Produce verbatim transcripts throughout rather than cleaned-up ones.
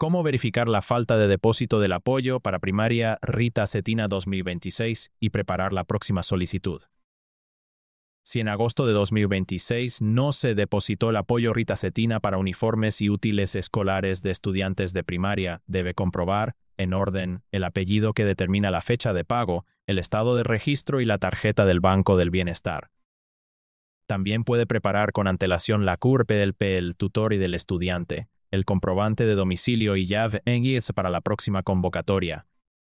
¿Cómo verificar la falta de depósito del apoyo para primaria Rita Cetina dos mil veintiséis y preparar la próxima solicitud? Si en agosto de dos mil veintiséis no se depositó el apoyo Rita Cetina para uniformes y útiles escolares de estudiantes de primaria, debe comprobar, en orden, el apellido que determina la fecha de pago, el estado de registro y la tarjeta del Banco del Bienestar. También puede preparar con antelación la C U R P del P el tutor y del estudiante, el comprobante de domicilio y llave en guías para la próxima convocatoria.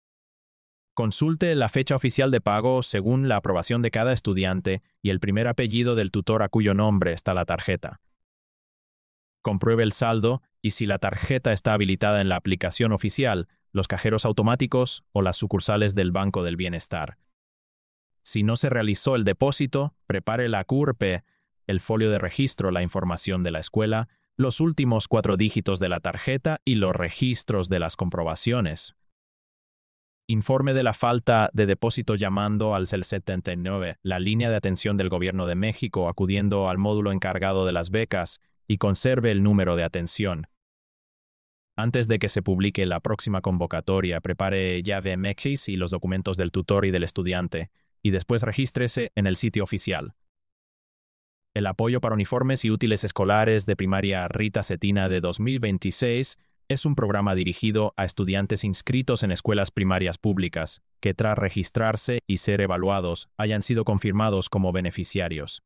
Consulte la fecha oficial de pago según la aprobación de cada estudiante y el primer apellido del tutor a cuyo nombre está la tarjeta. Compruebe el saldo y si la tarjeta está habilitada en la aplicación oficial, los cajeros automáticos o las sucursales del Banco del Bienestar. Si no se realizó el depósito, prepare la C U R P, el folio de registro, la información de la escuela, los últimos cuatro dígitos de la tarjeta y los registros de las comprobaciones. Informe de la falta de depósito llamando al setenta y nueve, la línea de atención del Gobierno de México, acudiendo al módulo encargado de las becas y conserve el número de atención. Antes de que se publique la próxima convocatoria, prepare llave M X y los documentos del tutor y del estudiante, y después regístrese en el sitio oficial. El apoyo para uniformes y útiles escolares de primaria Rita Cetina de dos mil veintiséis es un programa dirigido a estudiantes inscritos en escuelas primarias públicas, que tras registrarse y ser evaluados hayan sido confirmados como beneficiarios.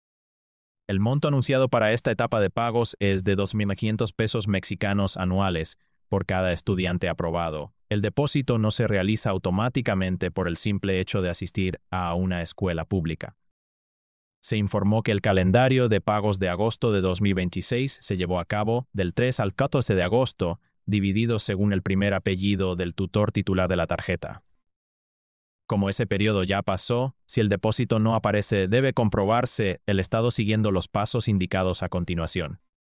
El monto anunciado para esta etapa de pagos es de dos mil quinientos pesos mexicanos anuales por cada estudiante aprobado. El depósito no se realiza automáticamente por el simple hecho de asistir a una escuela pública. Se informó que el calendario de pagos de agosto de dos mil veintiséis se llevó a cabo del tres al catorce de agosto, dividido según el primer apellido del tutor titular de la tarjeta. Como ese periodo ya pasó, si el depósito no aparece, debe comprobarse el estado siguiendo los pasos indicados a continuación.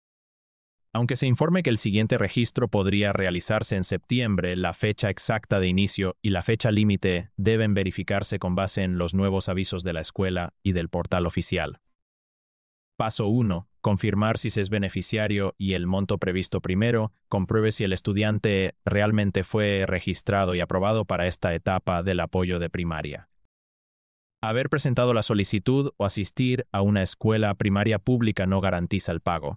Aunque se informe que el siguiente registro podría realizarse en septiembre, la fecha exacta de inicio y la fecha límite deben verificarse con base en los nuevos avisos de la escuela y del portal oficial. Paso uno. Confirmar si se es beneficiario y el monto previsto primero. Compruebe si el estudiante realmente fue registrado y aprobado para esta etapa del apoyo de primaria. Haber presentado la solicitud o asistir a una escuela primaria pública no garantiza el pago.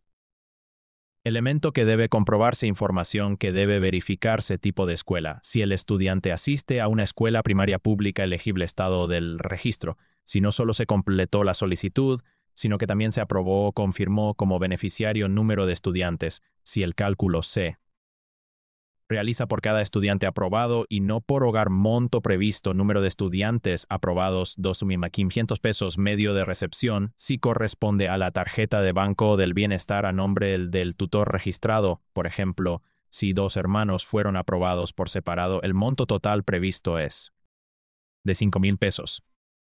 Elemento que debe comprobarse: información que debe verificarse: tipo de escuela. Si el estudiante asiste a una escuela primaria pública, elegible estado del registro. Si no solo se completó la solicitud, sino que también se aprobó o confirmó como beneficiario número de estudiantes, si el cálculo se realiza por cada estudiante aprobado y no por hogar. Monto previsto: número de estudiantes aprobados, dos mil quinientos pesos. Medio de recepción: si corresponde a la tarjeta de Banco del Bienestar a nombre del tutor registrado. Por ejemplo, si dos hermanos fueron aprobados por separado, el monto total previsto es de cinco mil pesos.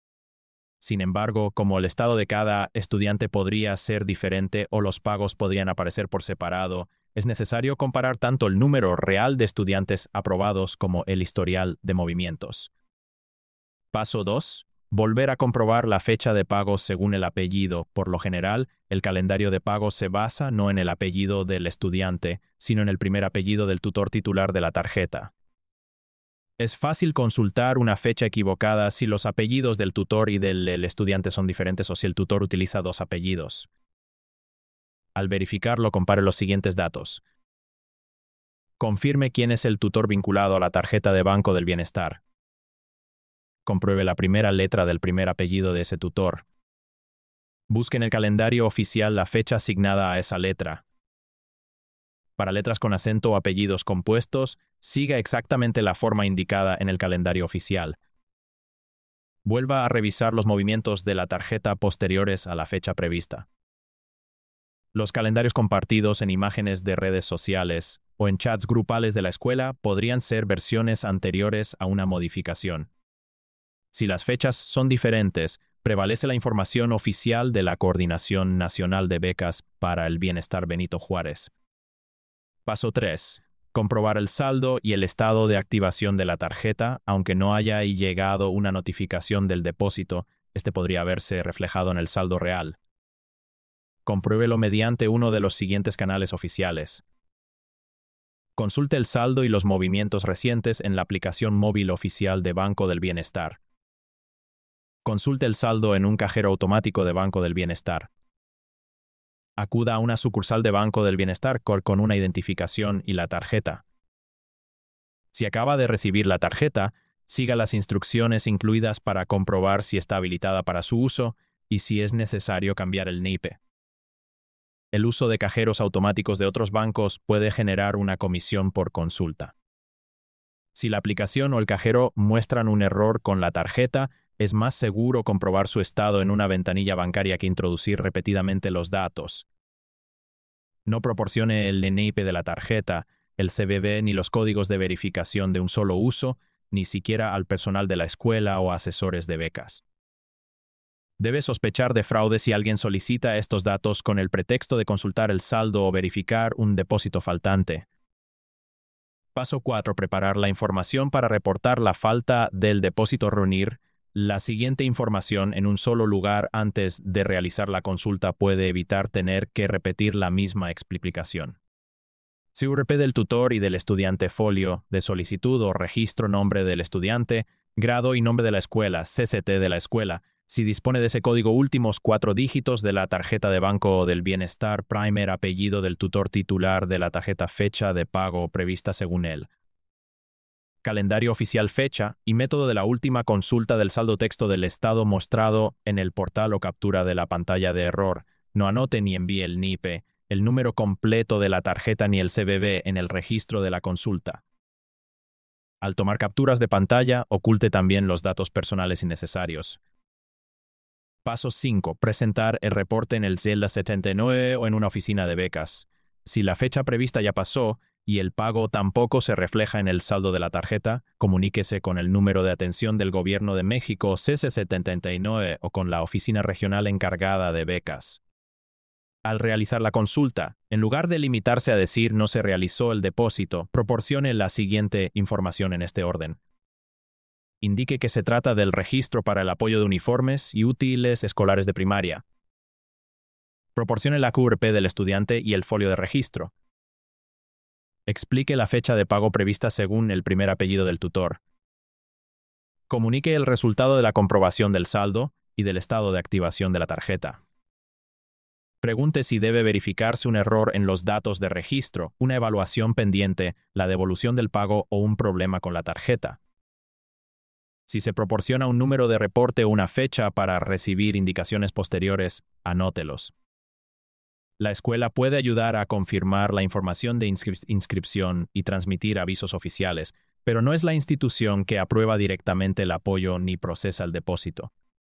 Sin embargo, como el estado de cada estudiante podría ser diferente o los pagos podrían aparecer por separado, es necesario comparar tanto el número real de estudiantes aprobados como el historial de movimientos. Paso dos. Volver a comprobar la fecha de pago según el apellido. Por lo general, el calendario de pago se basa no en el apellido del estudiante, sino en el primer apellido del tutor titular de la tarjeta. Es fácil consultar una fecha equivocada si los apellidos del tutor y del el estudiante son diferentes o si el tutor utiliza dos apellidos. Al verificarlo, compare los siguientes datos. Confirme quién es el tutor vinculado a la tarjeta de Banco del Bienestar. Compruebe la primera letra del primer apellido de ese tutor. Busque en el calendario oficial la fecha asignada a esa letra. Para letras con acento o apellidos compuestos, siga exactamente la forma indicada en el calendario oficial. Vuelva a revisar los movimientos de la tarjeta posteriores a la fecha prevista. Los calendarios compartidos en imágenes de redes sociales o en chats grupales de la escuela podrían ser versiones anteriores a una modificación. Si las fechas son diferentes, prevalece la información oficial de la Coordinación Nacional de Becas para el Bienestar Benito Juárez. Paso tres. Comprobar el saldo y el estado de activación de la tarjeta. Aunque no haya llegado una notificación del depósito, este podría verse reflejado en el saldo real. Compruébelo mediante uno de los siguientes canales oficiales. Consulte el saldo y los movimientos recientes en la aplicación móvil oficial de Banco del Bienestar. Consulte el saldo en un cajero automático de Banco del Bienestar. Acuda a una sucursal de Banco del Bienestar con una identificación y la tarjeta. Si acaba de recibir la tarjeta, siga las instrucciones incluidas para comprobar si está habilitada para su uso y si es necesario cambiar el N I P. El uso de cajeros automáticos de otros bancos puede generar una comisión por consulta. Si la aplicación o el cajero muestran un error con la tarjeta, es más seguro comprobar su estado en una ventanilla bancaria que introducir repetidamente los datos. No proporcione el N I P de la tarjeta, el C V V ni los códigos de verificación de un solo uso, ni siquiera al personal de la escuela o asesores de becas. Debe sospechar de fraude si alguien solicita estos datos con el pretexto de consultar el saldo o verificar un depósito faltante. Paso cuatro. Preparar la información para reportar la falta del depósito. Reunir la siguiente información en un solo lugar antes de realizar la consulta puede evitar tener que repetir la misma explicación. C U R P del tutor y del estudiante, folio de solicitud o registro, nombre del estudiante, grado y nombre de la escuela, C C T de la escuela. Si dispone de ese código, últimos cuatro dígitos de la tarjeta de Banco del Bienestar, primer apellido del tutor titular de la tarjeta, fecha de pago prevista según él. Calendario oficial, fecha y método de la última consulta del saldo, texto del estado mostrado en el portal o captura de la pantalla de error. No anote ni envíe el N I P, el número completo de la tarjeta ni el C V V en el registro de la consulta. Al tomar capturas de pantalla, oculte también los datos personales innecesarios. Paso cinco. Presentar el reporte en el Zelda setenta y nueve o en una oficina de becas. Si la fecha prevista ya pasó y el pago tampoco se refleja en el saldo de la tarjeta, comuníquese con el número de atención del Gobierno de México C S setenta y nueve o con la oficina regional encargada de becas. Al realizar la consulta, en lugar de limitarse a decir no se realizó el depósito, proporcione la siguiente información en este orden. Indique que se trata del registro para el apoyo de uniformes y útiles escolares de primaria. Proporcione la C U R P del estudiante y el folio de registro. Explique la fecha de pago prevista según el primer apellido del tutor. Comunique el resultado de la comprobación del saldo y del estado de activación de la tarjeta. Pregunte si debe verificarse un error en los datos de registro, una evaluación pendiente, la devolución del pago o un problema con la tarjeta. Si se proporciona un número de reporte o una fecha para recibir indicaciones posteriores, anótelos. La escuela puede ayudar a confirmar la información de inscri- inscripción y transmitir avisos oficiales, pero no es la institución que aprueba directamente el apoyo ni procesa el depósito.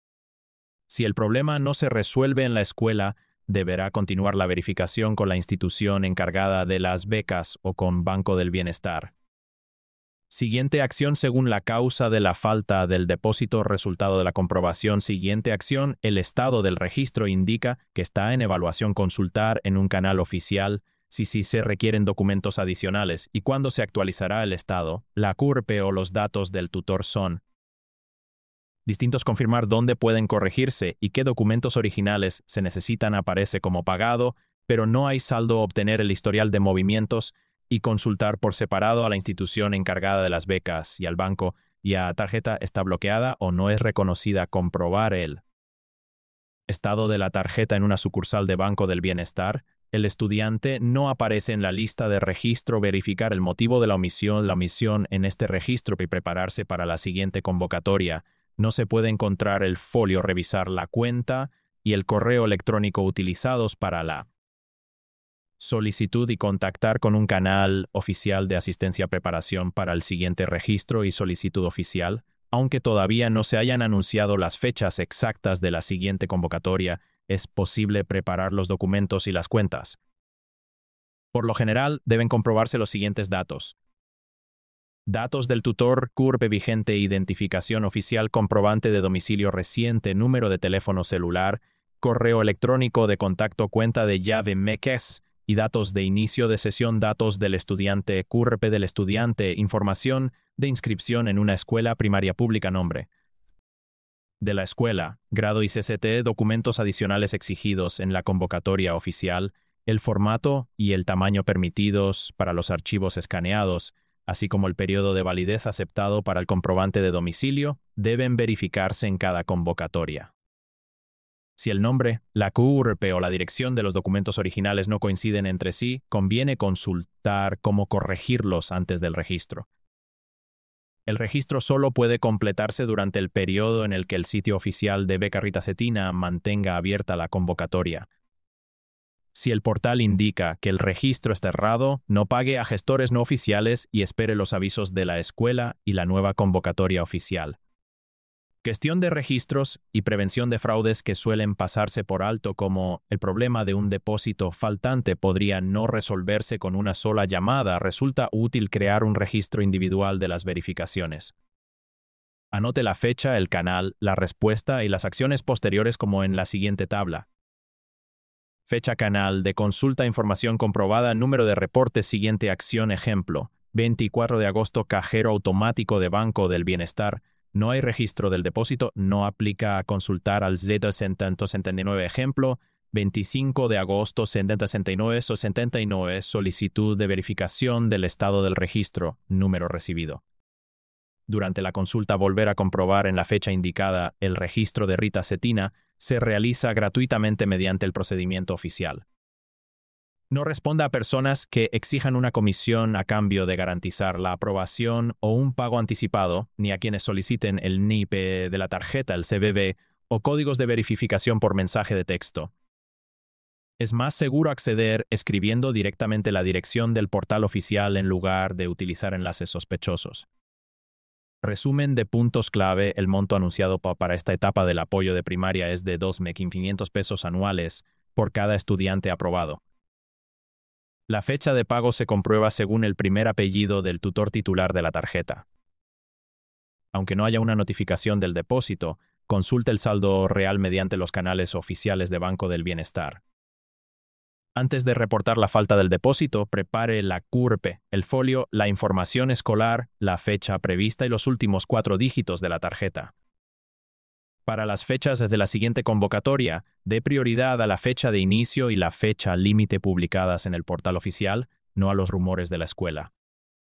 Si el problema no se resuelve en la escuela, deberá continuar la verificación con la institución encargada de las becas o con Banco del Bienestar. Siguiente acción según la causa de la falta del depósito. Resultado de la comprobación. Siguiente acción. El estado del registro indica que está en evaluación. Consultar en un canal oficial si, si se requieren documentos adicionales y cuándo se actualizará el estado. La C U R P o los datos del tutor son distintos. Confirmar dónde pueden corregirse y qué documentos originales se necesitan. Aparece como pagado, pero no hay saldo. Obtener el historial de movimientos y consultar por separado a la institución encargada de las becas y al banco y a tarjeta está bloqueada o no es reconocida. Comprobar el estado de la tarjeta en una sucursal de Banco del Bienestar. El estudiante no aparece en la lista de registro. Verificar el motivo de la omisión, la omisión en este registro y prepararse para la siguiente convocatoria. No se puede encontrar el folio. Revisar la cuenta y el correo electrónico utilizados para la solicitud y contactar con un canal oficial de asistencia. Preparación para el siguiente registro y solicitud oficial. Aunque todavía no se hayan anunciado las fechas exactas de la siguiente convocatoria, es posible preparar los documentos y las cuentas. Por lo general, deben comprobarse los siguientes datos. Datos del tutor, C U R P vigente, identificación oficial, comprobante de domicilio reciente, número de teléfono celular, correo electrónico de contacto, cuenta de llave M E C E S y datos de inicio de sesión. Datos del estudiante, C U R P del estudiante, información de inscripción en una escuela primaria pública, nombre de la escuela, grado y C C T. Documentos adicionales exigidos en la convocatoria oficial. El formato y el tamaño permitidos para los archivos escaneados, así como el periodo de validez aceptado para el comprobante de domicilio, deben verificarse en cada convocatoria. Si el nombre, la Q R P o la dirección de los documentos originales no coinciden entre sí, conviene consultar cómo corregirlos antes del registro. El registro solo puede completarse durante el periodo en el que el sitio oficial de Beca Rita Cetina mantenga abierta la convocatoria. Si el portal indica que el registro está errado, no pague a gestores no oficiales y espere los avisos de la escuela y la nueva convocatoria oficial. Gestión de registros y prevención de fraudes que suelen pasarse por alto, como el problema de un depósito faltante podría no resolverse con una sola llamada. Resulta útil crear un registro individual de las verificaciones. Anote la fecha, el canal, la respuesta y las acciones posteriores como en la siguiente tabla. Fecha canal de consulta, información comprobada, número de reporte, siguiente acción, ejemplo, veinticuatro de agosto, cajero automático de Banco del Bienestar. No hay registro del depósito, no aplica a consultar al Z setecientos setenta y nueve, ejemplo, veinticinco de agosto, setecientos sesenta y nueve, setenta y nueve, solicitud de verificación del estado del registro, número recibido. Durante la consulta, volver a comprobar en la fecha indicada el registro de Rita Cetina se realiza gratuitamente mediante el procedimiento oficial. No responda a personas que exijan una comisión a cambio de garantizar la aprobación o un pago anticipado, ni a quienes soliciten el N I P de la tarjeta, el C B B, o códigos de verificación por mensaje de texto. Es más seguro acceder escribiendo directamente la dirección del portal oficial en lugar de utilizar enlaces sospechosos. Resumen de puntos clave. El monto anunciado para esta etapa del apoyo de primaria es de dos mil quinientos pesos anuales por cada estudiante aprobado. La fecha de pago se comprueba según el primer apellido del tutor titular de la tarjeta. Aunque no haya una notificación del depósito, consulte el saldo real mediante los canales oficiales de Banco del Bienestar. Antes de reportar la falta del depósito, prepare la Q R P, el folio, la información escolar, la fecha prevista y los últimos cuatro dígitos de la tarjeta. Para las fechas de la siguiente convocatoria, dé prioridad a la fecha de inicio y la fecha límite publicadas en el portal oficial, no a los rumores de la escuela.